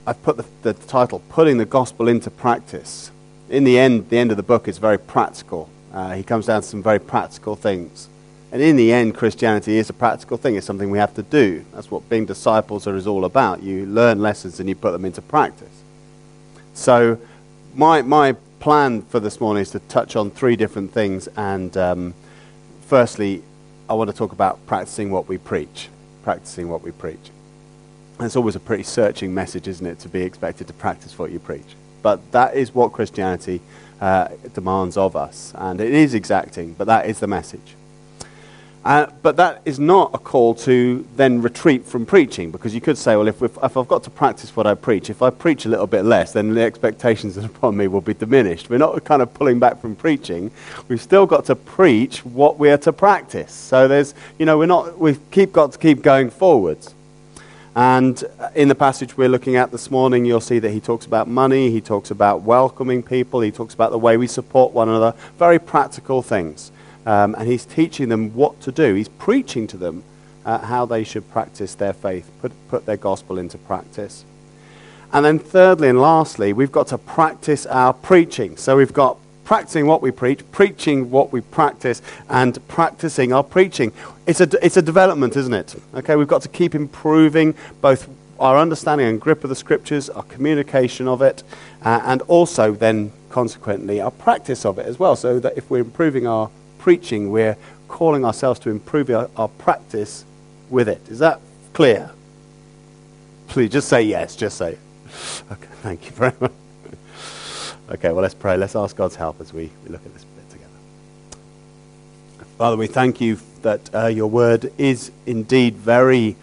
I've put the title, Putting the Gospel into Practice. In the end of the book is very practical. He comes down to some very practical things. And in the end, Christianity is a practical thing. It's something we have to do. That's what being disciples is all about. You learn lessons and you put them into practice. So my plan for this morning is to touch on three different things. And firstly, I want to talk about practicing what we preach. Practicing what we preach. And it's always a pretty searching message, isn't it, to be expected to practice what you preach. But that is what Christianity demands of us. And it is exacting, but that is the message. But that is not a call to then retreat from preaching, because you could say, well, if I've got to practice what I preach, if I preach a little bit less, then the expectations upon me will be diminished. We're not kind of pulling back from preaching. We've still got to preach what we are to practice. So there's, we've got to keep going forwards. And in the passage we're looking at this morning, you'll see that he talks about money, he talks about welcoming people, he talks about the way we support one another, very practical things. And he's teaching them what to do. He's preaching to them how they should practice their faith, put their gospel into practice. And then thirdly and lastly, we've got to practice our preaching. So we've got practicing what we preach, preaching what we practice, and practicing our preaching. It's a development, isn't it? Okay, we've got to keep improving both our understanding and grip of the Scriptures, our communication of it, and also then consequently our practice of it as well. So that if we're improving our preaching, we're calling ourselves to improve our practice with it. Is that clear? Please just say yes, just say it. Okay, thank you very much. Okay, well, let's pray. Let's ask God's help as we look at this bit together. Father, we thank you that your word is indeed very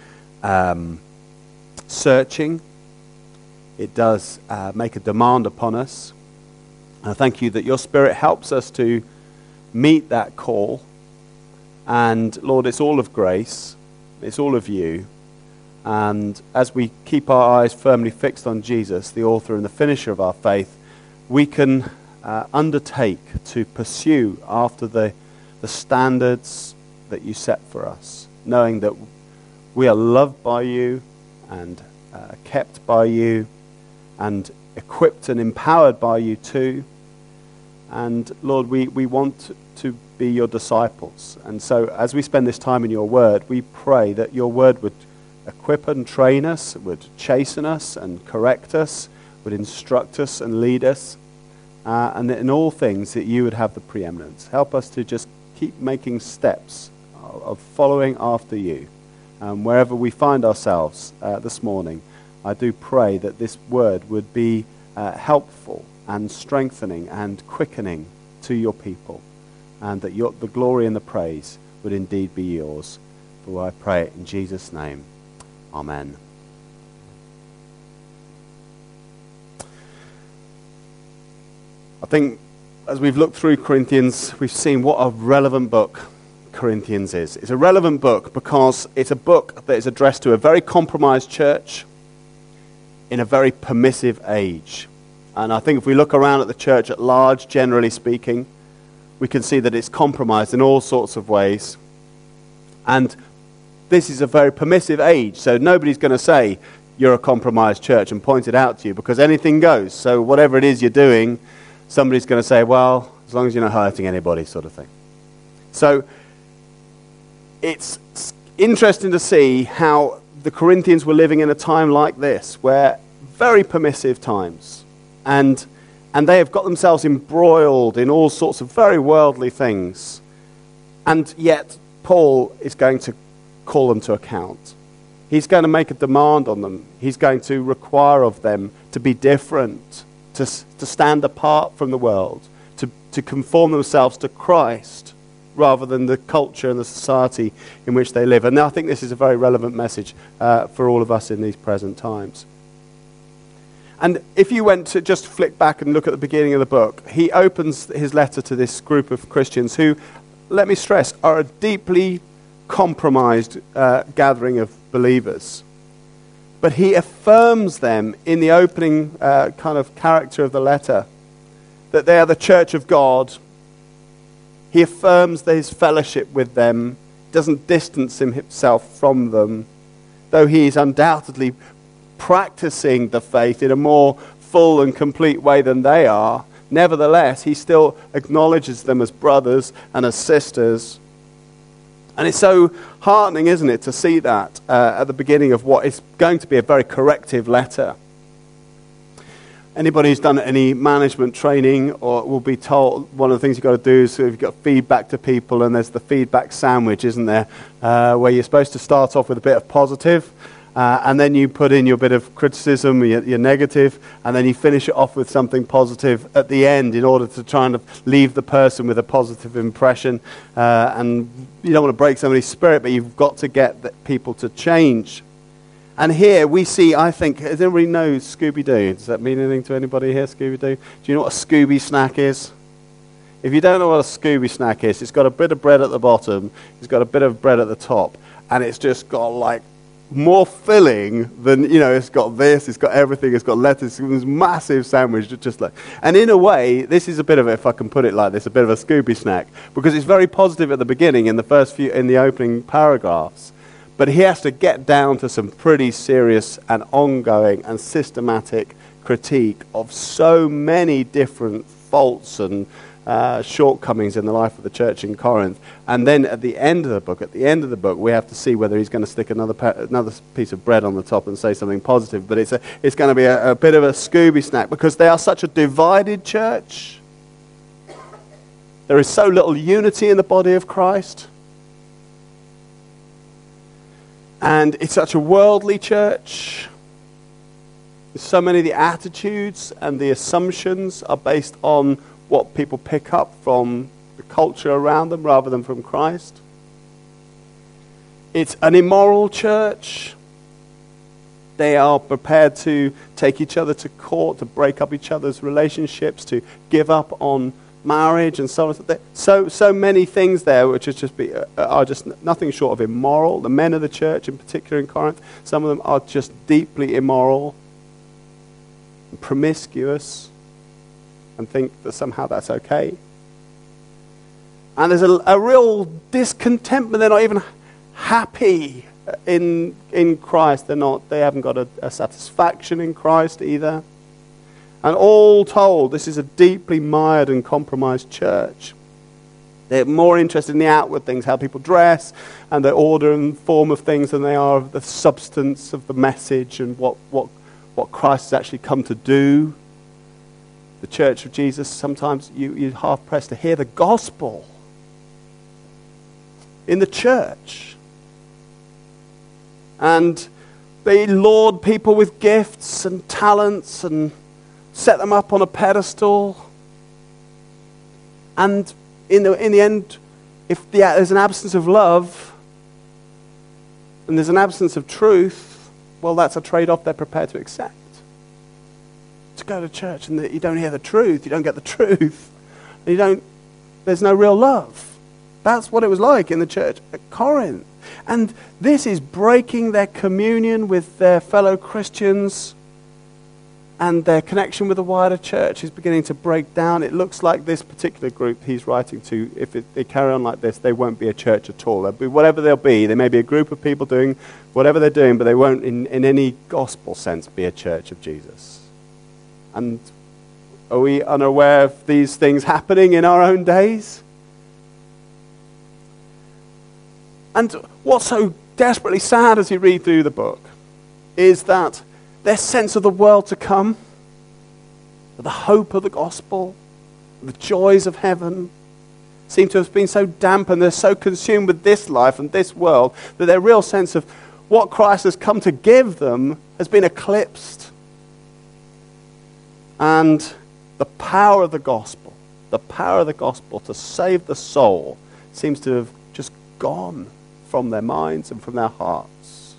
searching. It does make a demand upon us. I thank you that your Spirit helps us to meet that call. And Lord, it's all of grace. It's all of you. And as we keep our eyes firmly fixed on Jesus, the author and the finisher of our faith, we can undertake to pursue after the standards that you set for us, knowing that we are loved by you and kept by you and equipped and empowered by you too. And Lord, we want to be your disciples. And so as we spend this time in your word, we pray that your word would equip and train us, would chasten us and correct us, would instruct us and lead us. And that in all things that you would have the preeminence. Help us to just keep making steps of following after you. Wherever we find ourselves this morning, I do pray that this word would be helpful and strengthening and quickening to your people, and that the glory and the praise would indeed be yours. For I pray it in Jesus' name. Amen. I think as we've looked through Corinthians, we've seen what a relevant book Corinthians is. It's a relevant book because it's a book that is addressed to a very compromised church in a very permissive age. And I think if we look around at the church at large, generally speaking, we can see that it's compromised in all sorts of ways. And this is a very permissive age, so nobody's going to say you're a compromised church and point it out to you, because anything goes. So whatever it is you're doing, somebody's going to say, well, as long as you're not hurting anybody, sort of thing. So it's interesting to see how the Corinthians were living in a time like this, where very permissive times. And they have got themselves embroiled in all sorts of very worldly things. And yet Paul is going to call them to account. He's going to make a demand on them. He's going to require of them to be different, to stand apart from the world, to conform themselves to Christ rather than the culture and the society in which they live. And I think this is a very relevant message for all of us in these present times. And if you went to just flick back and look at the beginning of the book, he opens his letter to this group of Christians who, let me stress, are a deeply compromised gathering of believers. But he affirms them in the opening kind of character of the letter, that they are the church of God. He affirms his fellowship with them, doesn't distance himself from them, though he is undoubtedly practicing the faith in a more full and complete way than they are. Nevertheless, he still acknowledges them as brothers and as sisters. And it's so heartening, isn't it, to see that at the beginning of what is going to be a very corrective letter. Anybody who's done any management training or will be told one of the things you've got to do is you've got feedback to people, and there's the feedback sandwich, isn't there, where you're supposed to start off with a bit of positive, and then you put in your bit of criticism, your negative, and then you finish it off with something positive at the end in order to try and leave the person with a positive impression. And you don't want to break somebody's spirit, but you've got to get people to change. And here we see, I think, does everybody know Scooby-Doo? Does that mean anything to anybody here, Scooby-Doo? Do you know what a Scooby snack is? If you don't know what a Scooby snack is, it's got a bit of bread at the bottom, it's got a bit of bread at the top, and it's just got like more filling than, it's got this, it's got everything, it's got lettuce, it's a massive sandwich, just like, and in a way, this is a bit of, if I can put it like this, a bit of a Scooby snack, because it's very positive at the beginning, in the opening paragraphs, but he has to get down to some pretty serious and ongoing and systematic critique of so many different faults and shortcomings in the life of the church in Corinth. And then at the end of the book, we have to see whether he's going to stick another piece of bread on the top and say something positive. But it's going to be a bit of a Scooby snack, because they are such a divided church. There is so little unity in the body of Christ. And it's such a worldly church. So many of the attitudes and the assumptions are based on what people pick up from the culture around them rather than from Christ. It's an immoral church. They are prepared to take each other to court, to break up each other's relationships, to give up on marriage and so on. So many things there which are just nothing short of immoral. The men of the church, in particular in Corinth, some of them are just deeply immoral, and promiscuous, and think that somehow that's okay. And there's a real discontentment. They're not even happy in Christ. They haven't got a satisfaction in Christ either. And all told, this is a deeply mired and compromised church. They're more interested in the outward things, how people dress, and the order and form of things, than they are of the substance of the message and what Christ has actually come to do. The church of Jesus, sometimes you're hard-pressed to hear the gospel in the church. And they laud people with gifts and talents and set them up on a pedestal. And in the end, if there's an absence of love and there's an absence of truth, well, that's a trade-off they're prepared to accept. To go to church and you don't hear the truth, you don't get the truth, and there's no real love. That's what it was like in the church at Corinth. And this is breaking their communion with their fellow Christians, and their connection with the wider church is beginning to break down. It looks like this particular group he's writing to, if they carry on like this, they won't be a church at all. They'll be whatever they'll be. They may be a group of people doing whatever they're doing, but they won't in any gospel sense be a church of Jesus. And are we unaware of these things happening in our own days? And what's so desperately sad as you read through the book is that their sense of the world to come, the hope of the gospel, the joys of heaven, seem to have been so dampened. They're so consumed with this life and this world that their real sense of what Christ has come to give them has been eclipsed. And the power of the gospel to save the soul seems to have just gone from their minds and from their hearts.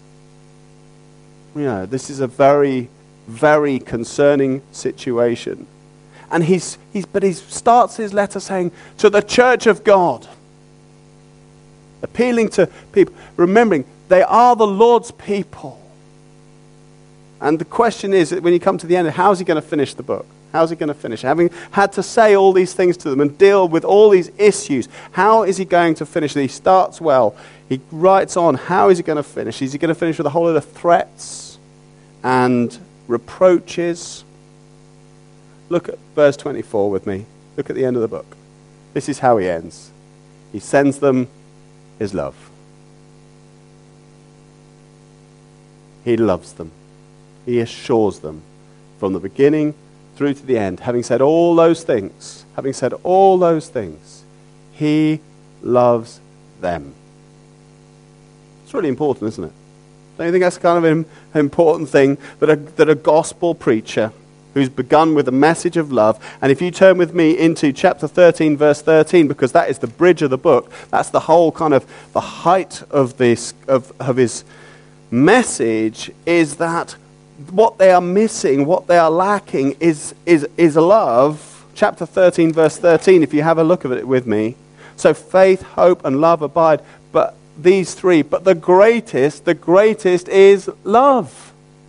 This is a very, very concerning situation. And he starts his letter saying, to the church of God, appealing to people, remembering they are the Lord's people. And the question is, when you come to the end, how is he going to finish the book? How is he going to finish? Having had to say all these things to them and deal with all these issues, how is he going to finish? He starts well. He writes on. How is he going to finish? Is he going to finish with a whole lot of threats and reproaches. Look at verse 24 with me. Look at the end of the book. This is how he ends. He sends them his love. He loves them. He assures them from the beginning through to the end. Having said all those things, he loves them. It's really important, isn't it? Don't you think that's kind of an important thing, that a gospel preacher who's begun with a message of love, and if you turn with me into chapter 13, verse 13, because that is the bridge of the book, that's the whole kind of the height of this of his message, is that what they are missing, what they are lacking is love. Chapter 13, verse 13, if you have a look at it with me. So faith, hope, and love abide, but these three, but the greatest is love.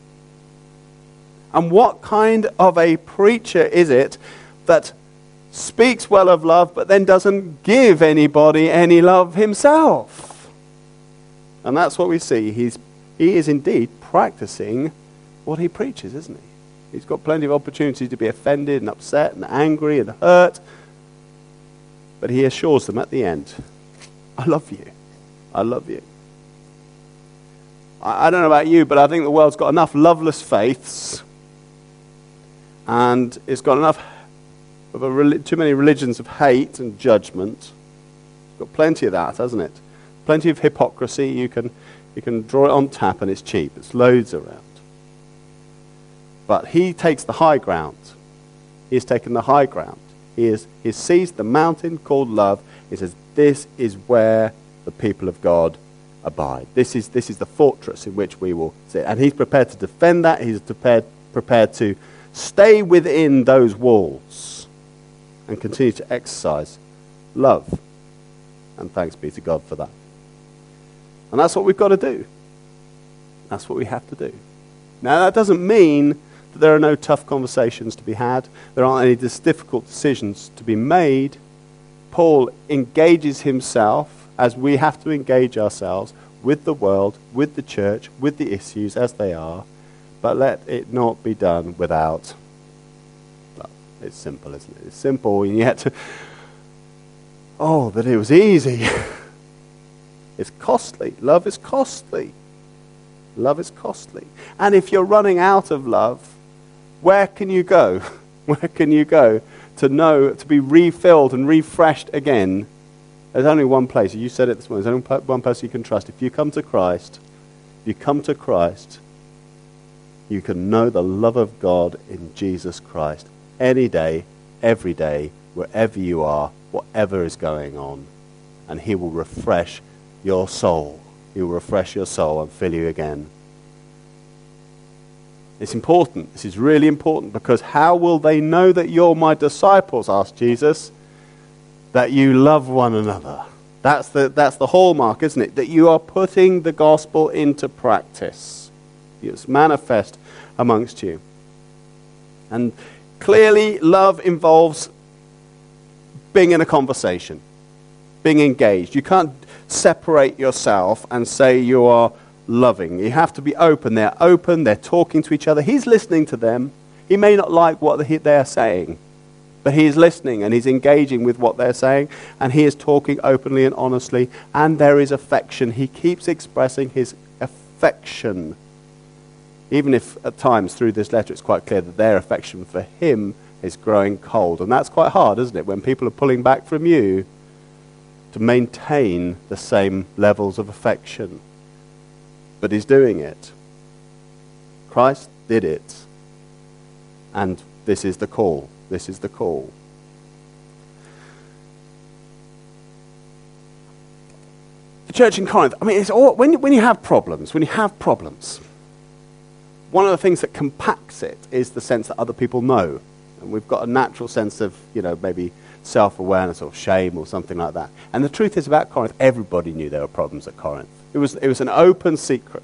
And what kind of a preacher is it that speaks well of love, but then doesn't give anybody any love himself? And that's what we see. He is indeed practicing what he preaches, isn't he? He's got plenty of opportunities to be offended and upset and angry and hurt. But he assures them at the end, I love you. I love you. I don't know about you, but I think the world's got enough loveless faiths, and it's got enough of too many religions of hate and judgment. It's got plenty of that, hasn't it? Plenty of hypocrisy. You can draw it on tap and it's cheap. It's loads around. But he takes the high ground. He has taken the high ground. He seized the mountain called love. He says, this is where the people of God abide. This is the fortress in which we will sit. And he's prepared to defend that. He's prepared to stay within those walls and continue to exercise love. And thanks be to God for that. And that's what we've got to do. That's what we have to do. Now, that doesn't mean that there are no tough conversations to be had. There aren't any difficult decisions to be made. Paul engages himself, as we have to engage ourselves, with the world, with the church, with the issues as they are. But let it not be done without love. It's simple, isn't it? It's simple, and yet, that it was easy. It's costly. Love is costly. Love is costly. And if you're running out of love, where can you go? Where can you go to be refilled and refreshed again? There's only one place. You said it this morning. There's only one person you can trust. If you come to Christ, you can know the love of God in Jesus Christ any day, every day, wherever you are, whatever is going on. And he will refresh your soul. He will refresh your soul and fill you again. It's important. This is really important, because how will they know that you're my disciples, asked Jesus, that you love one another? That's the hallmark, isn't it? That you are putting the gospel into practice. It's manifest amongst you. And clearly, love involves being in a conversation, being engaged. You can't separate yourself and say you are loving. You have to be open. They're open. They're talking to each other. He's listening to them. He may not like what they're saying, but he is listening and he's engaging with what they're saying, and he is talking openly and honestly, and there is affection. He keeps expressing his affection. Even if at times through this letter it's quite clear that their affection for him is growing cold. And that's quite hard, isn't it, when people are pulling back from you, to maintain the same levels of affection. But he's doing it. Christ did it. And this is the call. This is the call. The church in Corinth, it's all, when you have problems, one of the things that compacts it is the sense that other people know. And we've got a natural sense of, maybe self-awareness or shame or something like that. And the truth is about Corinth, everybody knew there were problems at Corinth. It was an open secret.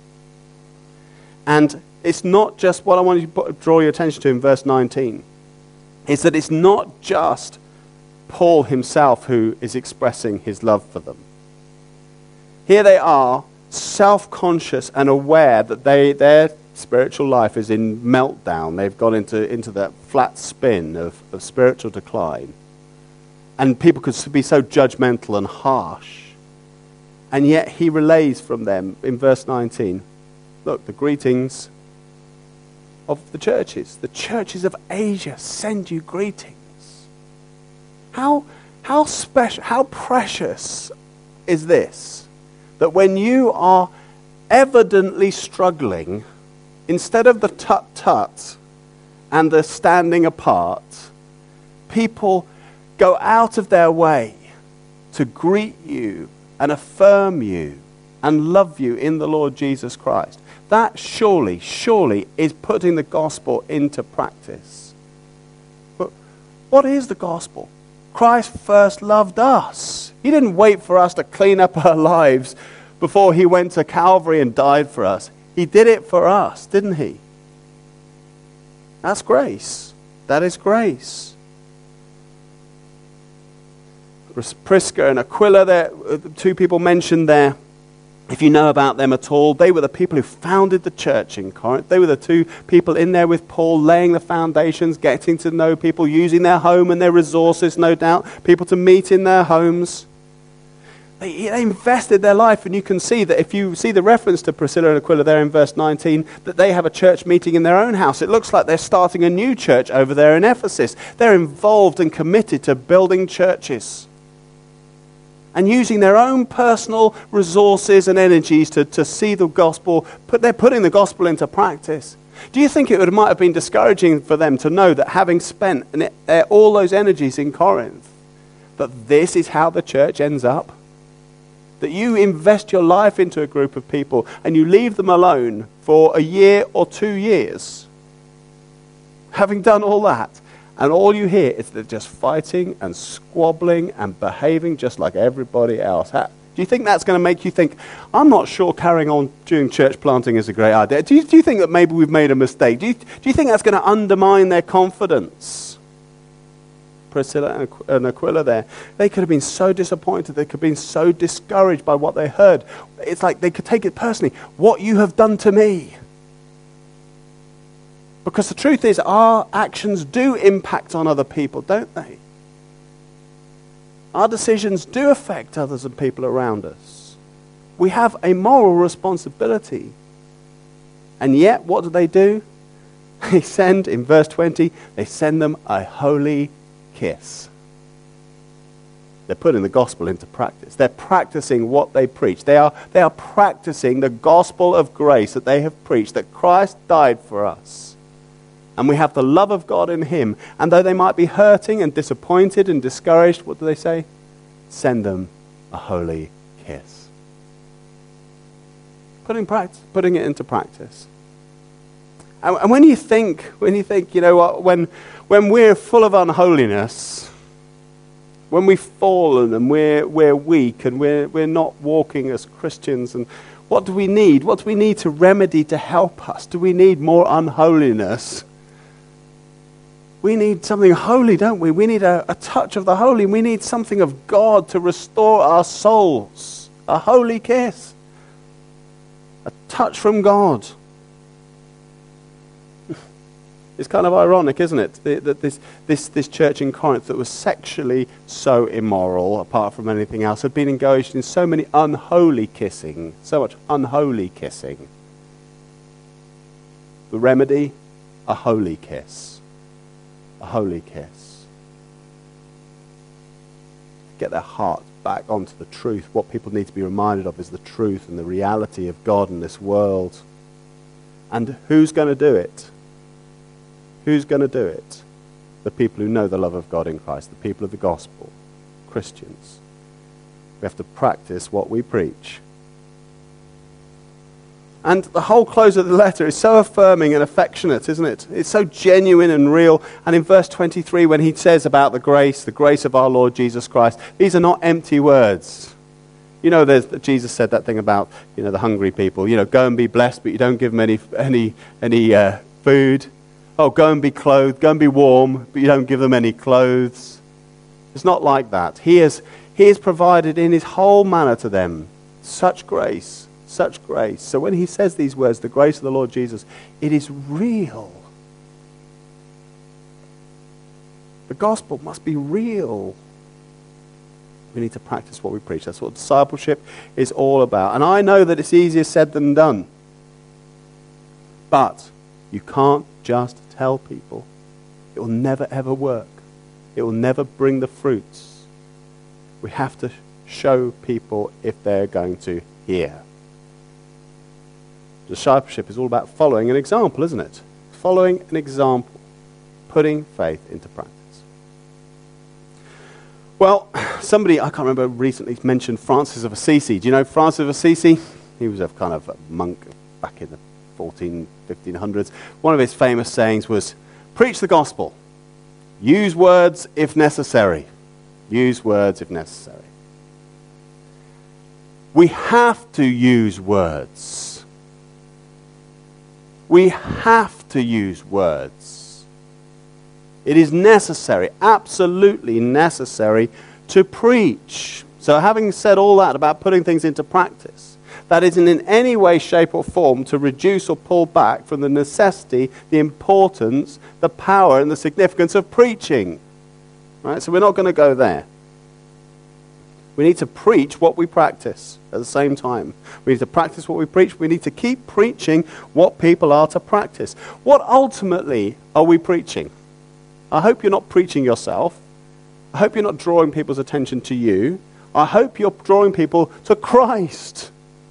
And it's not just what I want you to draw your attention to in verse 19. Is that it's not just Paul himself who is expressing his love for them. Here they are, self-conscious and aware that Spiritual life is in meltdown. They've gone into that flat spin of spiritual decline. And people could be so judgmental and harsh. And yet he relays from them in verse 19, look, the greetings of the churches. The churches of Asia send you greetings. How special, how precious is this? That when you are evidently struggling, instead of the tut-tut and the standing apart, people go out of their way to greet you and affirm you and love you in the Lord Jesus Christ. That surely is putting the gospel into practice. But what is the gospel? Christ first loved us. He didn't wait for us to clean up our lives before he went to Calvary and died for us. He did it for us, didn't he? That's grace. That is grace. Prisca and Aquila, the two people mentioned there, if you know about them at all, they were the people who founded the church in Corinth. They were the two people in there with Paul, laying the foundations, getting to know people, using their home and their resources, no doubt, people to meet in their homes. They invested their life, and you can see that if you see the reference to Priscilla and Aquila there in verse 19, that they have a church meeting in their own house. It looks like they're starting a new church over there in Ephesus. They're involved and committed to building churches and using their own personal resources and energies to see the gospel. They're putting the gospel into practice. Do you think it might have been discouraging for them to know that having spent all those energies in Corinth, that this is how the church ends up? That you invest your life into a group of people and you leave them alone for a year or 2 years, having done all that, and all you hear is they're just fighting and squabbling and behaving just like everybody else. Do you think that's going to make you think, I'm not sure carrying on doing church planting is a great idea? Do you think that maybe we've made a mistake? Do you think that's going to undermine their confidence? Priscilla and Aquila there, they could have been so disappointed. They could have been so discouraged by what they heard. It's like they could take it personally. What you have done to me. Because the truth is, our actions do impact on other people, don't they? Our decisions do affect others and people around us. We have a moral responsibility. And yet, what do? They send, in verse 20, they send them a holy kiss. They're putting the gospel into practice. They're practicing what they preach. They are practicing the gospel of grace that they have preached, that Christ died for us. And we have the love of God in him. And though they might be hurting and disappointed and discouraged, what do they say? Send them a holy kiss. Putting it into practice. And when you think, you know what, when we're full of unholiness, when we've fallen and we're weak and we're not walking as Christians, and what do we need? What do we need to remedy to help us? Do we need more unholiness? We need something holy, don't we? We need a touch of the holy. We need something of God to restore our souls. A holy kiss. A touch from God. It's kind of ironic, isn't it? That this church in Corinth that was sexually so immoral, apart from anything else, had been engaged in so many unholy kissing. So much unholy kissing. The remedy? A holy kiss. A holy kiss. Get their heart back onto the truth. What people need to be reminded of is the truth and the reality of God in this world. And who's going to do it? Who's going to do it? The people who know the love of God in Christ, the people of the gospel, Christians. We have to practice what we preach. And the whole close of the letter is so affirming and affectionate, isn't it? It's so genuine and real. And in verse 23, when he says about the grace of our Lord Jesus Christ, these are not empty words. You know, Jesus said that thing about, the hungry people. Go and be blessed, but you don't give them any food. Oh, go and be clothed, go and be warm, but you don't give them any clothes. It's not like that. He has provided in his whole manner to them such grace Such grace. So when he says these words, the grace of the Lord Jesus, it is real. The gospel must be real. We need to practice what we preach. That's what discipleship is all about. And I know that it's easier said than done. But you can't just tell people. It will never ever work. It will never bring the fruits. We have to show people if they're going to hear. Discipleship is all about following an example, isn't it? Following an example. Putting faith into practice. Well, somebody, I can't remember, recently mentioned Francis of Assisi. Do you know Francis of Assisi? He was a kind of a monk back in the 1500s. One of his famous sayings was, preach the gospel. Use words if necessary. Use words if necessary. We have to use words. We have to use words. It is necessary, absolutely necessary, to preach. So having said all that about putting things into practice, that isn't in any way, shape or form to reduce or pull back from the necessity, the importance, the power and the significance of preaching. Right? So we're not going to go there. We need to preach what we practice at the same time. We need to practice what we preach. We need to keep preaching what people are to practice. What ultimately are we preaching? I hope you're not preaching yourself. I hope you're not drawing people's attention to you. I hope you're drawing people to Christ.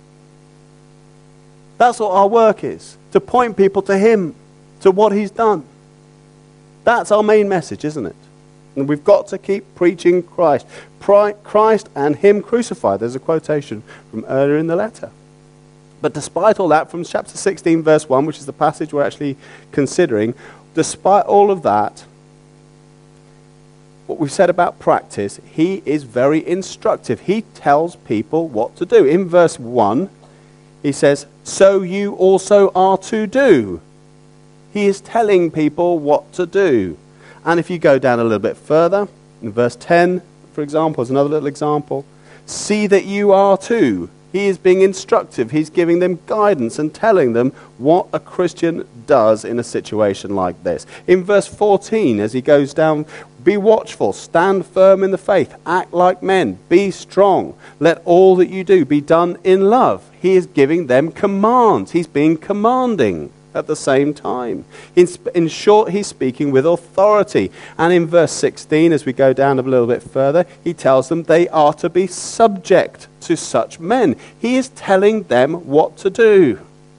That's what our work is, to point people to him, to what he's done. That's our main message, isn't it? And we've got to keep preaching Christ. Christ and him crucified. There's a quotation from earlier in the letter. But despite all that, from chapter 16, verse 1, which is the passage we're actually considering, despite all of that, what we've said about practice, he is very instructive. He tells people what to do. In verse 1, he says, so you also are to do. He is telling people what to do. And if you go down a little bit further, in verse 10, for example, is another little example. See that you are too. He is being instructive. He's giving them guidance and telling them what a Christian does in a situation like this. In verse 14, as he goes down, be watchful, stand firm in the faith, act like men, be strong. Let all that you do be done in love. He is giving them commands. He's being commanding at the same time. In short, he's speaking with authority. And in verse 16, as we go down a little bit further, he tells them they are to be subject to such men. He is telling them what to do.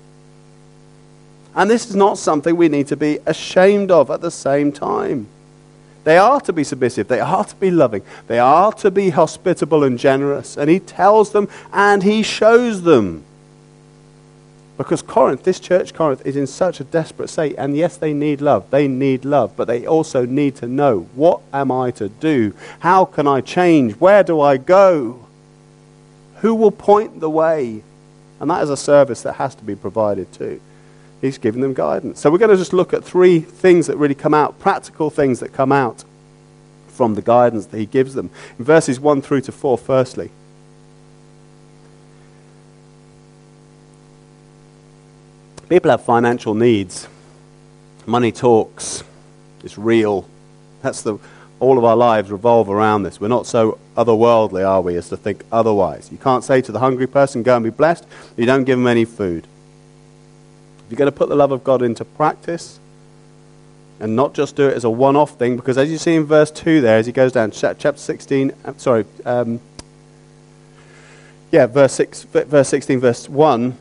And this is not something we need to be ashamed of at the same time. They are to be submissive. They are to be loving. They are to be hospitable and generous. And he tells them and he shows them. Because Corinth, this church Corinth, is in such a desperate state. And yes, they need love. They need love. But they also need to know, what am I to do? How can I change? Where do I go? Who will point the way? And that is a service that has to be provided too. He's giving them guidance. So we're going to just look at three things that really come out, practical things that come out from the guidance that he gives them. In verses 1 through to 4, firstly. People have financial needs. Money talks. It's real. All of our lives revolve around this. We're not so otherworldly, are we, as to think otherwise. You can't say to the hungry person, go and be blessed, you don't give them any food. If you're going to put the love of God into practice and not just do it as a one-off thing, because as you see in verse 2 there, as he goes down, chapter 16, verse 16, verse 1,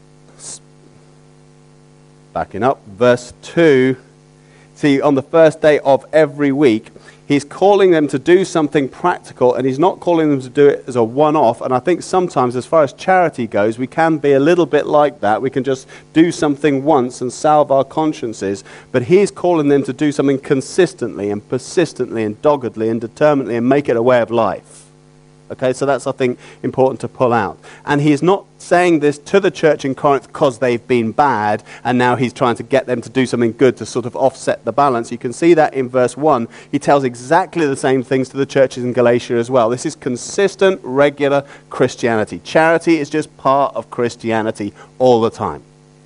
backing up, verse 2, see, on the first day of every week, he's calling them to do something practical, and he's not calling them to do it as a one-off. And I think sometimes, as far as charity goes, we can be a little bit like that. We can just do something once and salve our consciences. But he's calling them to do something consistently and persistently and doggedly and determinedly and make it a way of life. Okay, so that's, I think, important to pull out. And he's not saying this to the church in Corinth because they've been bad, and now he's trying to get them to do something good to sort of offset the balance. You can see that in verse 1. He tells exactly the same things to the churches in Galatia as well. This is consistent, regular Christianity. Charity is just part of Christianity all the time.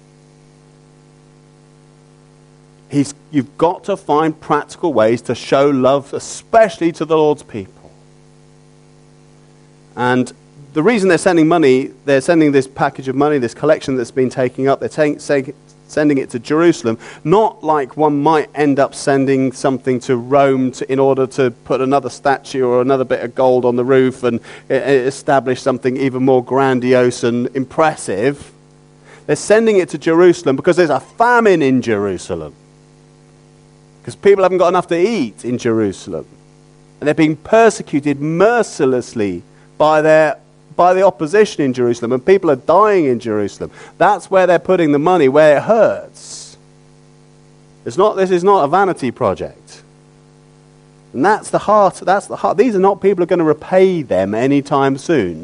You've got to find practical ways to show love, especially to the Lord's people. And the reason they're sending money, they're sending this package of money, this collection that's been taken up, they're sending it to Jerusalem, not like one might end up sending something to Rome in order to put another statue or another bit of gold on the roof and establish something even more grandiose and impressive. They're sending it to Jerusalem because there's a famine in Jerusalem. Because people haven't got enough to eat in Jerusalem. And they're being persecuted mercilessly by the opposition in Jerusalem, and people are dying in Jerusalem. That's where they're putting the money, where it hurts. This is not a vanity project. And that's the heart. These are not people who are going to repay them anytime soon.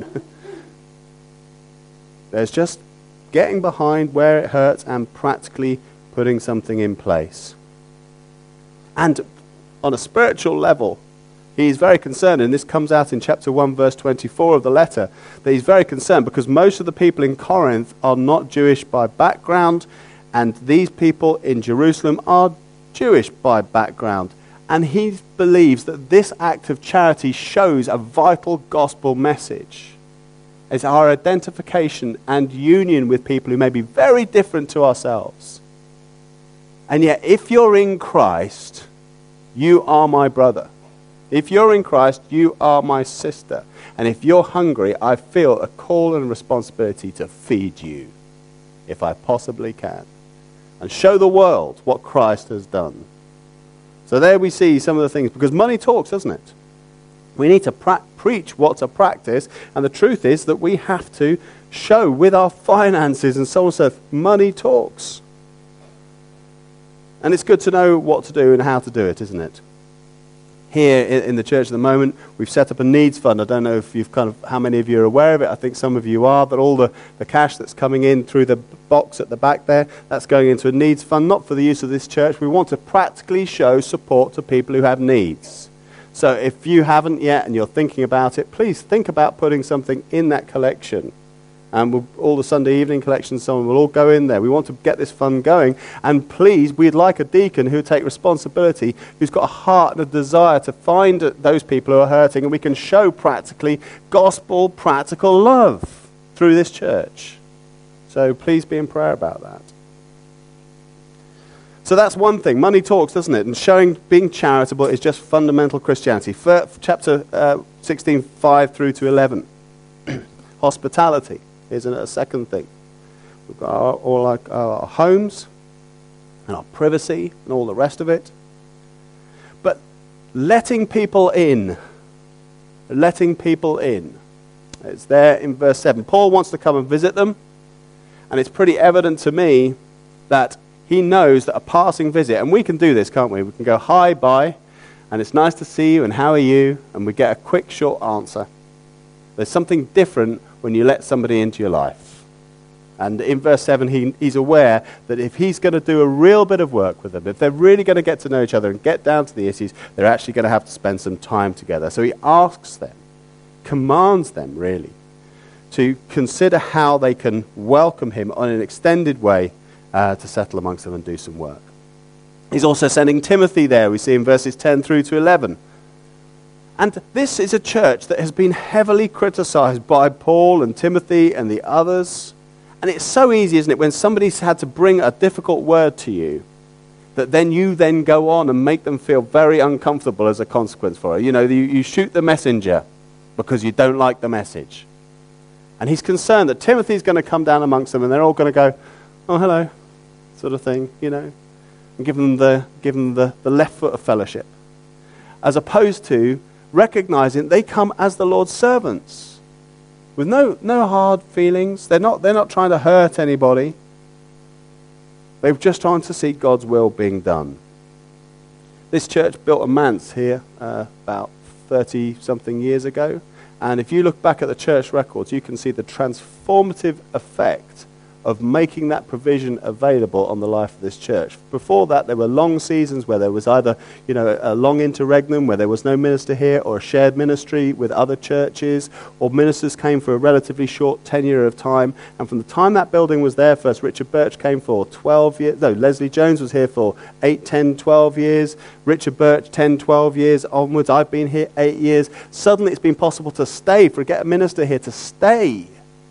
There's just getting behind where it hurts and practically putting something in place. And on a spiritual level, he's very concerned, and this comes out in chapter 1, verse 24 of the letter, that he's very concerned because most of the people in Corinth are not Jewish by background, and these people in Jerusalem are Jewish by background. And he believes that this act of charity shows a vital gospel message. It's our identification and union with people who may be very different to ourselves. And yet, if you're in Christ, you are my brother. If you're in Christ, you are my sister. And if you're hungry, I feel a call and responsibility to feed you, if I possibly can, and show the world what Christ has done. So there we see some of the things, because money talks, doesn't it? We need to preach what's a practice, and the truth is that we have to show with our finances and so on and so forth. Money talks. And it's good to know what to do and how to do it, isn't it? Here in the church at the moment, we've set up a needs fund. I don't know if how many of you are aware of it. I think some of you are, that all the cash that's coming in through the box at the back there, that's going into a needs fund, not for the use of this church. We want to practically show support to people who have needs. So if you haven't yet and you're thinking about it, please think about putting something in that collection. And all the Sunday evening collections, someone will all go in there. We want to get this fund going. And please, we'd like a deacon who will take responsibility, who's got a heart and a desire to find those people who are hurting, and we can show practically gospel, practical love through this church. So please be in prayer about that. So that's one thing. Money talks, doesn't it? And being charitable is just fundamental Christianity. Chapter 16, 5 through to 11. Hospitality. Here's a second thing. We've got our homes and our privacy and all the rest of it. But letting people in. It's there in verse 7. Paul wants to come and visit them. And it's pretty evident to me that he knows that a passing visit, and we can do this, can't we? We can go, hi, bye, and it's nice to see you, and how are you? And we get a quick, short answer. There's something different when you let somebody into your life. And in verse 7, he's aware that if he's going to do a real bit of work with them, if they're really going to get to know each other and get down to the issues, they're actually going to have to spend some time together. So he asks them, commands them really, to consider how they can welcome him on an extended way to settle amongst them and do some work. He's also sending Timothy there, we see in verses 10 through to 11. And this is a church that has been heavily criticized by Paul and Timothy and the others. And it's so easy, isn't it, when somebody's had to bring a difficult word to you, that then you then go on and make them feel very uncomfortable as a consequence for it. You know, you shoot the messenger because you don't like the message. And he's concerned that Timothy's going to come down amongst them and they're all going to go, oh, hello, sort of thing, you know, and give them the left foot of fellowship. As opposed to recognizing they come as the Lord's servants with no hard feelings. They're not trying to hurt anybody. They're just trying to see God's will being done. This church built a manse here about 30-something years ago, And if you look back at the church records, you can see the transformative effect of making that provision available on the life of this church. Before that, there were long seasons where there was either, a long interregnum where there was no minister here, or a shared ministry with other churches, or ministers came for a relatively short tenure of time. And from the time that building was there first, Richard Birch came for 12 years. No, Leslie Jones was here for 8, 10, 12 years. Richard Birch, 10, 12 years onwards. I've been here 8 years. Suddenly it's been possible to stay, get a minister here to stay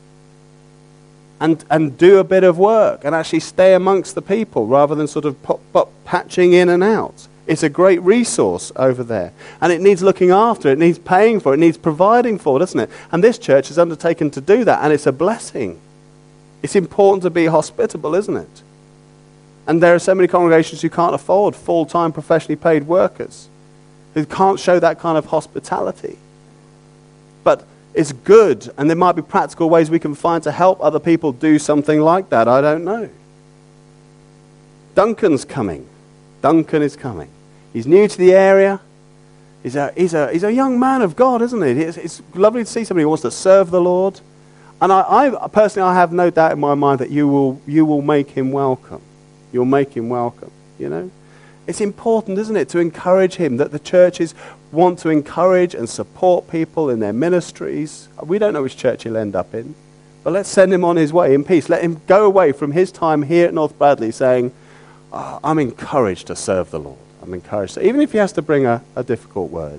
and do a bit of work and actually stay amongst the people rather than sort of pop patching in and out. It's a great resource over there. And it needs looking after, it needs paying for, it needs providing for, doesn't it? And this church has undertaken to do that, and it's a blessing. It's important to be hospitable, isn't it? And there are so many congregations who can't afford full-time professionally paid workers, who can't show that kind of hospitality. But it's good, and there might be practical ways we can find to help other people do something like that. I don't know. Duncan's coming. Duncan is coming. He's new to the area. He's a young man of God, isn't he? It's lovely to see somebody who wants to serve the Lord. And I personally, I have no doubt in my mind that you will make him welcome. You'll make him welcome, It's important, isn't it, to encourage him, that the churches want to encourage and support people in their ministries. We don't know which church he'll end up in, but let's send him on his way in peace. Let him go away from his time here at North Bradley saying, I'm encouraged to serve the Lord. I'm encouraged, even if he has to bring a difficult word.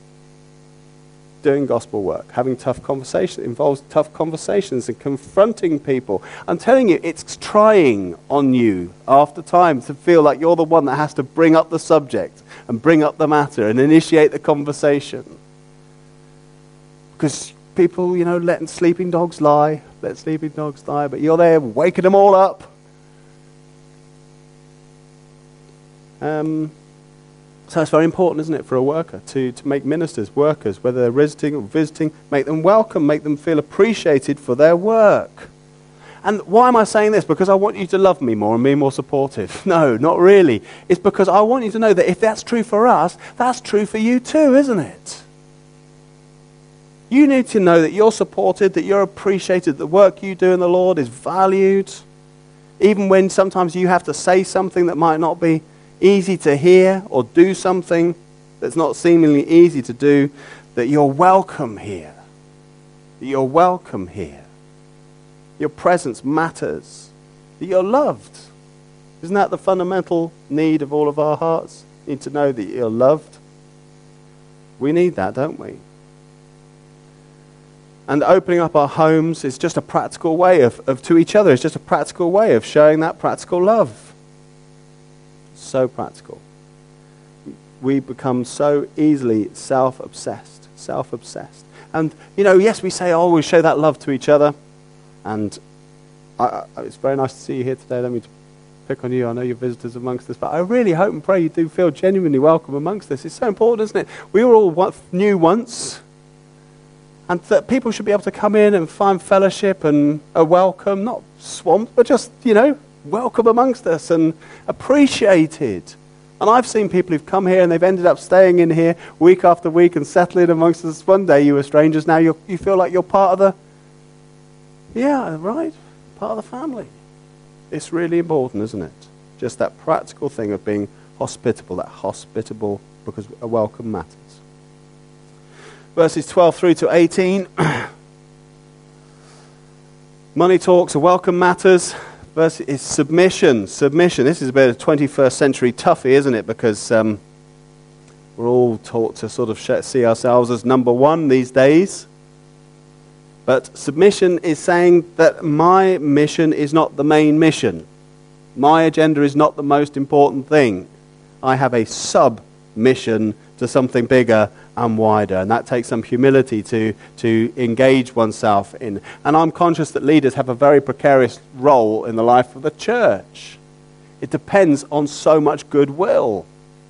Doing gospel work, having tough conversations, involves tough conversations and confronting people. I'm telling you, it's trying on you after time to feel like you're the one that has to bring up the subject and bring up the matter and initiate the conversation. Because people, letting sleeping dogs lie, but you're there waking them all up. So it's very important, isn't it, for a worker to make ministers, workers, whether they're visiting or visiting, make them welcome, make them feel appreciated for their work. And why am I saying this? Because I want you to love me more and be more supportive. No, not really. It's because I want you to know that if that's true for us, that's true for you too, isn't it? You need to know that you're supported, that you're appreciated, that the work you do in the Lord is valued. Even when sometimes you have to say something that might not be easy to hear, or do something that's not seemingly easy to do, that you're welcome here. That you're welcome here. Your presence matters. That you're loved. Isn't that the fundamental need of all of our hearts? Need to know that you're loved. We need that, don't we? And opening up our homes is just a practical way of to each other. It's just a practical way of showing that practical love. So practical. We become so easily self-obsessed. And, yes, we say, we show that love to each other. And it's very nice to see you here today. Let me pick on you. I know you're visitors amongst us. But I really hope and pray you do feel genuinely welcome amongst us. It's so important, isn't it? We were all new once. And that people should be able to come in and find fellowship and a welcome, not swamped, but just, welcome amongst us and appreciated. And I've seen people who've come here and they've ended up staying in here week after week and settling amongst us. One day you were strangers, now you feel like you're part of part of the family. It's really important, isn't it? Just that practical thing of being hospitable because a welcome matters. Verses 12 through to 18. Money talks, a welcome matters. Verse is submission. This is a bit of 21st century toughie, isn't it? Because we're all taught to sort of see ourselves as number one these days. But submission is saying that my mission is not the main mission. My agenda is not the most important thing. I have a sub-mission to something bigger and wider, and that takes some humility to engage oneself in. And I'm conscious that leaders have a very precarious role in the life of the church. It depends on so much goodwill.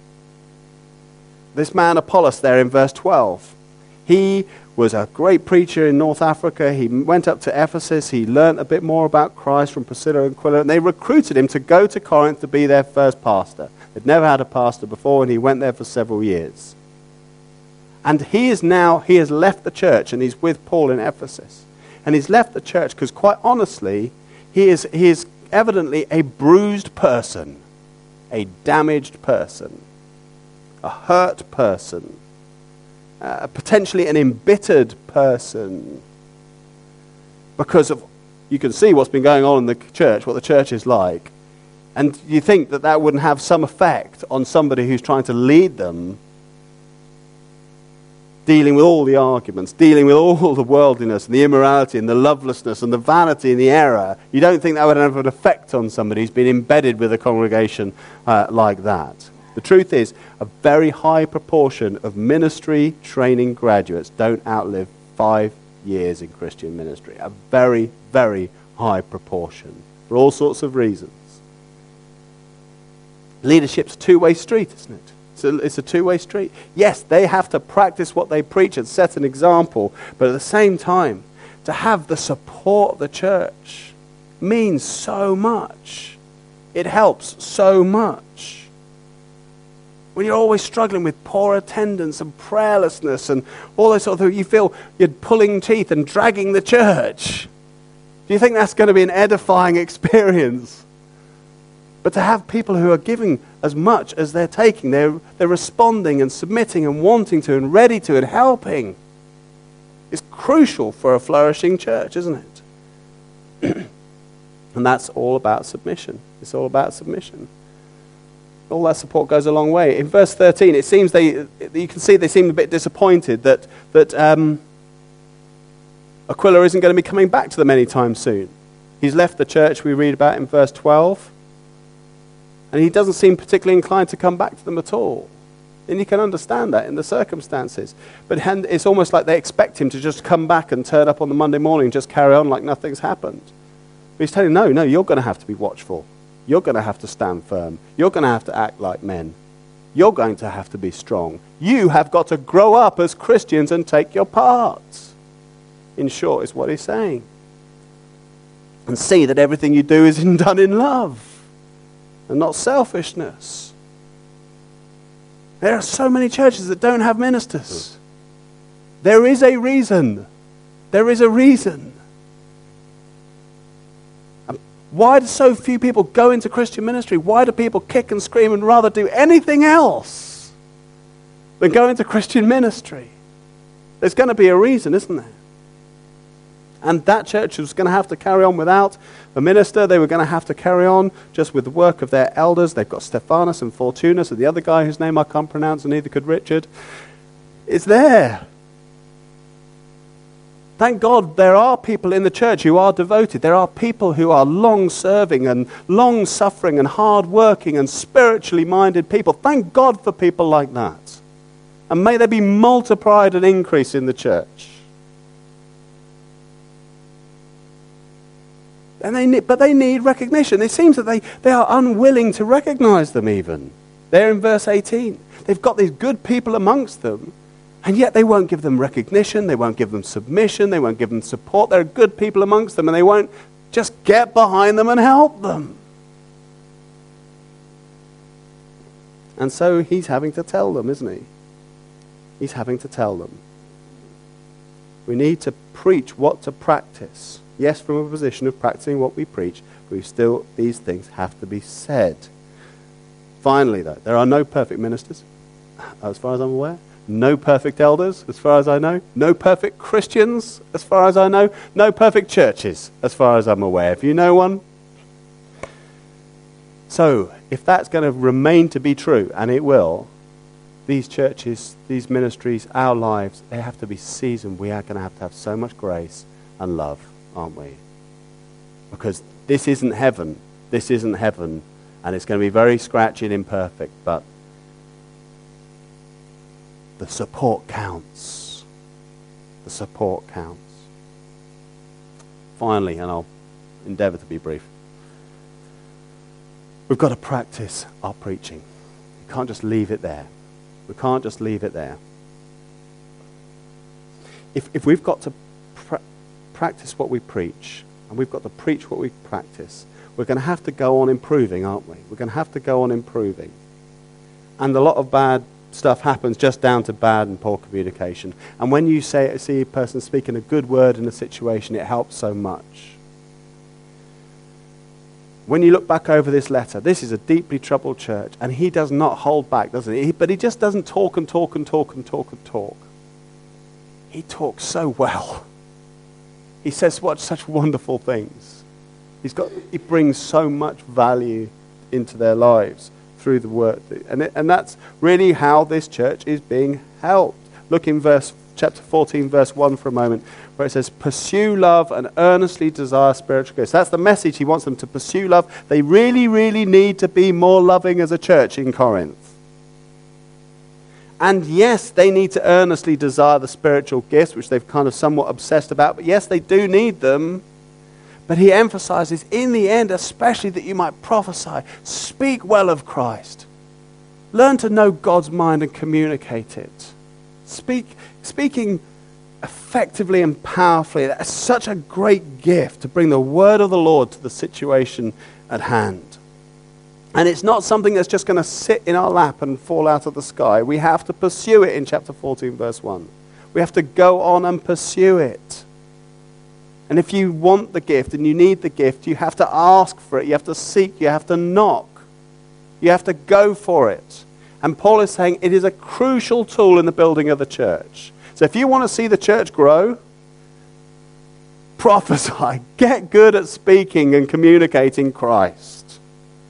This man Apollos there in verse 12, he was a great preacher in North Africa. He went up to Ephesus. He learnt a bit more about Christ from Priscilla and Aquila, and they recruited him to go to Corinth to be their first pastor. They'd never had a pastor before, and he went there for several years. And he has left the church, and he's with Paul in Ephesus. And he's left the church because, quite honestly, he is evidently a bruised person, a damaged person, a hurt person, potentially an embittered person, because of, you can see what's been going on in the church, what the church is like. And you think that wouldn't have some effect on somebody who's trying to lead them, dealing with all the arguments, dealing with all the worldliness and the immorality and the lovelessness and the vanity and the error. You don't think that would have an effect on somebody who's been embedded with a congregation like that. The truth is, a very high proportion of ministry training graduates don't outlive 5 years in Christian ministry. A very, very high proportion, for all sorts of reasons. Leadership's a two-way street, isn't it? It's a two-way street. Yes, they have to practice what they preach and set an example, but at the same time, to have the support of the church means so much. It helps so much. When you're always struggling with poor attendance and prayerlessness and all those sort of things, you feel you're pulling teeth and dragging the church. Do you think that's going to be an edifying experience? But to have people who are giving as much as they're taking, they're responding and submitting and wanting to and ready to and helping, is crucial for a flourishing church, isn't it? And that's all about submission. It's all about submission. All that support goes a long way. In verse 13, it seems you can see they seem a bit disappointed that Aquila isn't going to be coming back to them anytime soon. He's left the church we read about in verse 12. And he doesn't seem particularly inclined to come back to them at all. And you can understand that in the circumstances. But it's almost like they expect him to just come back and turn up on the Monday morning and just carry on like nothing's happened. But he's telling them, no, you're going to have to be watchful. You're going to have to stand firm. You're going to have to act like men. You're going to have to be strong. You have got to grow up as Christians and take your parts. In short, is what he's saying. And see that everything you do is done in love and not selfishness. There are so many churches that don't have ministers. There is a reason. There is a reason. Why do so few people go into Christian ministry? Why do people kick and scream and rather do anything else than go into Christian ministry? There's going to be a reason, isn't there? And that church was going to have to carry on without a minister. They were going to have to carry on just with the work of their elders. They've got Stephanus and Fortunus, and the other guy whose name I can't pronounce, and neither could Richard. It's there. Thank God there are people in the church who are devoted. There are people who are long-serving and long-suffering and hard-working and spiritually minded people. Thank God for people like that. And may there be multiplied and increase in the church. But they need recognition. It seems that they are unwilling to recognize them even. There in verse 18. They've got these good people amongst them, and yet they won't give them recognition, they won't give them submission, they won't give them support. There are good people amongst them, and they won't just get behind them and help them. And so he's having to tell them, isn't he? He's having to tell them. We need to preach what to practice. Yes, from a position of practicing what we preach, but these things have to be said. Finally, though, there are no perfect ministers, as far as I'm aware. No perfect elders, as far as I know. No perfect Christians, as far as I know. No perfect churches, as far as I'm aware. If you know one. So, if that's going to remain to be true, and it will, these churches, these ministries, our lives, they have to be seasoned. We are going to have so much grace and love, aren't we? Because this isn't heaven. This isn't heaven. And it's going to be very scratchy and imperfect, but the support counts. The support counts. Finally, and I'll endeavour to be brief, we've got to practice our preaching. We can't just leave it there. We can't just leave it there. If we've got to practice what we preach, and we've got to preach what we practice, we're going to have to go on improving, aren't we? We're going to have to go on improving. And a lot of bad stuff happens just down to bad and poor communication. And when you see a person speaking a good word in a situation, it helps so much. When you look back over this letter, this is a deeply troubled church, and he does not hold back, doesn't he? But he just doesn't talk and talk and talk and talk and talk. He talks so well. He says such wonderful things. He brings so much value into their lives through the word. And that's really how this church is being helped. Look in chapter 14, verse 1 for a moment, where it says, pursue love and earnestly desire spiritual gifts. That's the message he wants them to pursue love. They really, really need to be more loving as a church in Corinth. And yes, they need to earnestly desire the spiritual gifts, which they've kind of somewhat obsessed about. But yes, they do need them. But he emphasizes, in the end, especially that you might prophesy, speak well of Christ. Learn to know God's mind and communicate it. Speaking effectively and powerfully. That's such a great gift to bring the word of the Lord to the situation at hand. And it's not something that's just going to sit in our lap and fall out of the sky. We have to pursue it in chapter 14, verse 1. We have to go on and pursue it. And if you want the gift and you need the gift, you have to ask for it. You have to seek. You have to knock. You have to go for it. And Paul is saying it is a crucial tool in the building of the church. So if you want to see the church grow, prophesy. Get good at speaking and communicating Christ.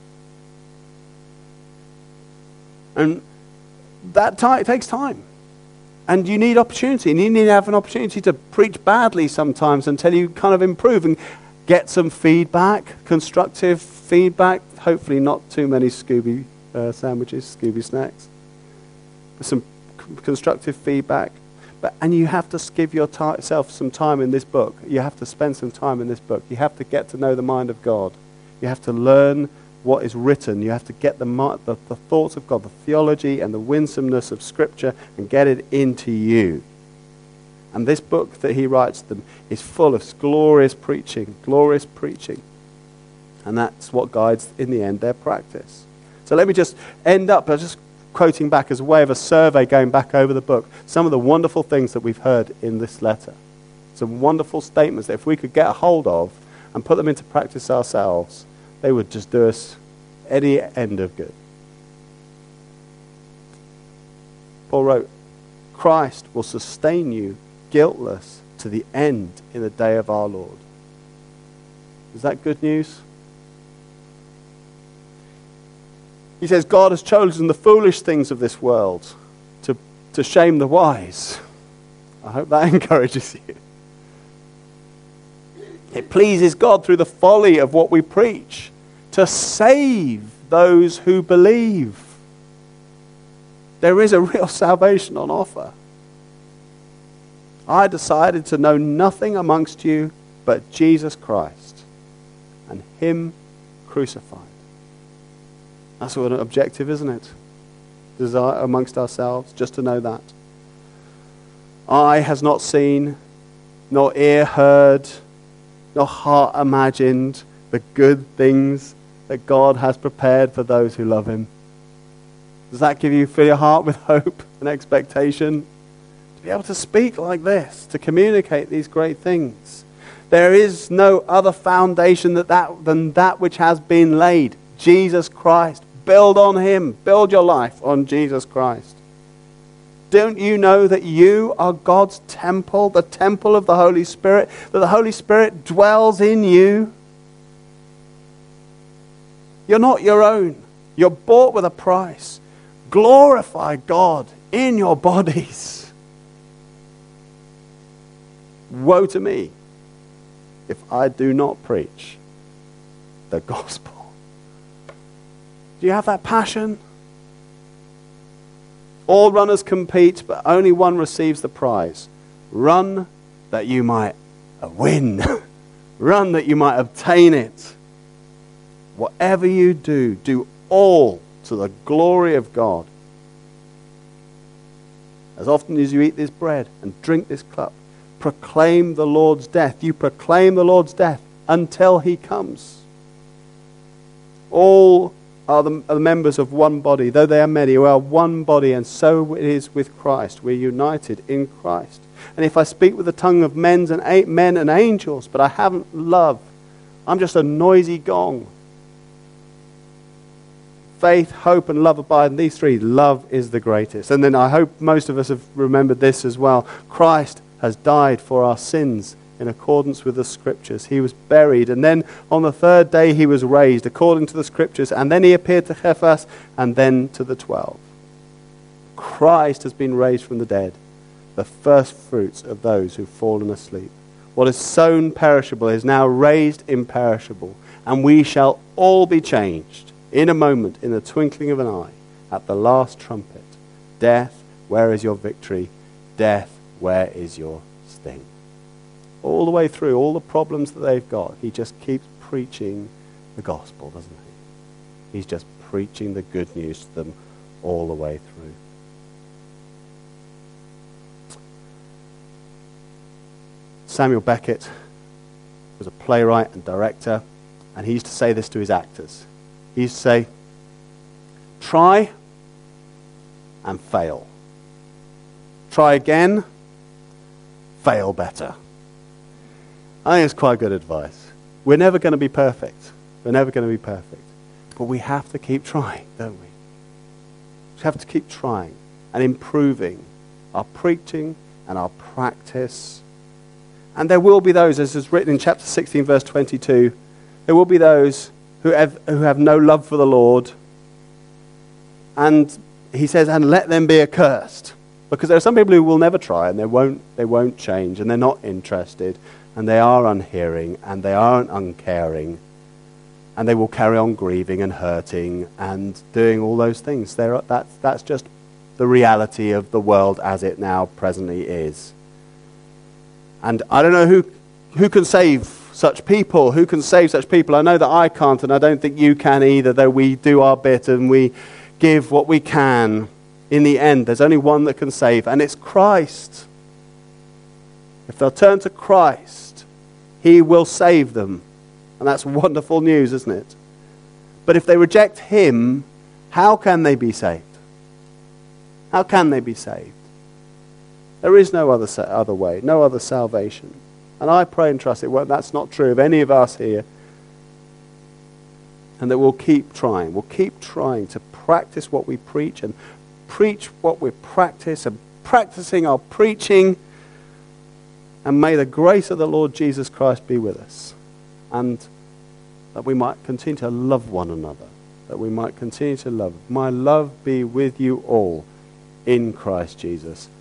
And that takes time. And you need opportunity. And you need to have an opportunity to preach badly sometimes until you kind of improve and get some feedback, constructive feedback. Hopefully not too many Scooby sandwiches, Scooby snacks. Some constructive feedback. And you have to give yourself some time in this book. You have to spend some time in this book. You have to get to know the mind of God. You have to learn what is written. You have to get the thoughts of God, the theology and the winsomeness of Scripture, and get it into you. And this book that he writes them is full of glorious preaching. And that's what guides, in the end, their practice. So let me just end up by just quoting back as a way of a survey, going back over the book, some of the wonderful things that we've heard in this letter. Some wonderful statements that if we could get a hold of and put them into practice ourselves, they would just do us any end of good. Paul wrote, Christ will sustain you guiltless to the end in the day of our Lord. Is that good news? He says God has chosen the foolish things of this world to shame the wise. I hope that encourages you. It pleases God through the folly of what we preach to save those who believe. There is a real salvation on offer. I decided to know nothing amongst you but Jesus Christ and Him crucified. That's what an objective, isn't it? Desire amongst ourselves, just to know that. Eye has not seen, nor ear heard, nor heart imagined the good things that God has prepared for those who love Him. Does that fill your heart with hope and expectation? To be able to speak like this, to communicate these great things. There is no other foundation than that which has been laid. Jesus Christ. Build on Him. Build your life on Jesus Christ. Don't you know that you are God's temple, the temple of the Holy Spirit, that the Holy Spirit dwells in you? You're not your own. You're bought with a price. Glorify God in your bodies. Woe to me if I do not preach the gospel. Do you have that passion? All runners compete, but only one receives the prize. Run that you might win. Run that you might obtain it. Whatever you do, do all to the glory of God. As often as you eat this bread and drink this cup, proclaim the Lord's death. You proclaim the Lord's death until He comes. All are the members of one body. Though they are many, we are one body, and so it is with Christ. We're united in Christ. And if I speak with the tongue of men and angels, but I haven't love, I'm just a noisy gong. Faith, hope, and love abide in these three. Love is the greatest. And then I hope most of us have remembered this as well. Christ has died for our sins in accordance with the Scriptures. He was buried, and then on the third day he was raised according to the Scriptures, and then he appeared to Cephas, and then to the 12. Christ has been raised from the dead, the first fruits of those who've fallen asleep. What is sown perishable is now raised imperishable, and we shall all be changed in a moment, in the twinkling of an eye, at the last trumpet. Death, where is your victory? Death, where is your sting? All the way through, all the problems that they've got, he just keeps preaching the gospel, doesn't he? He's just preaching the good news to them all the way through. Samuel Beckett was a playwright and director, and he used to say this to his actors. He used to say, try and fail. Try again, fail better. I think it's quite good advice. We're never going to be perfect. We're never going to be perfect. But we have to keep trying, don't we? We have to keep trying and improving our preaching and our practice. And there will be those, as is written in chapter 16, verse 22, there will be those who have no love for the Lord. And he says, and let them be accursed. Because there are some people who will never try, and they won't change, and they're not interested, and they are unhearing, and they aren't uncaring, and they will carry on grieving and hurting and doing all those things. That's just the reality of the world as it now presently is. And I don't know who can save such people. Who can save such people? I know that I can't, and I don't think you can either, though we do our bit and we give what we can. In the end, there's only one that can save, and it's Christ. If they'll turn to Christ, he will save them. And that's wonderful news, isn't it? But if they reject him, how can they be saved? How can they be saved? There is no other way, no other salvation. And I pray and trust that's not true of any of us here. And that we'll keep trying. We'll keep trying to practice what we preach and preach what we practice and practicing our preaching. And may the grace of the Lord Jesus Christ be with us. And that we might continue to love one another. That we might continue to love. My love be with you all in Christ Jesus.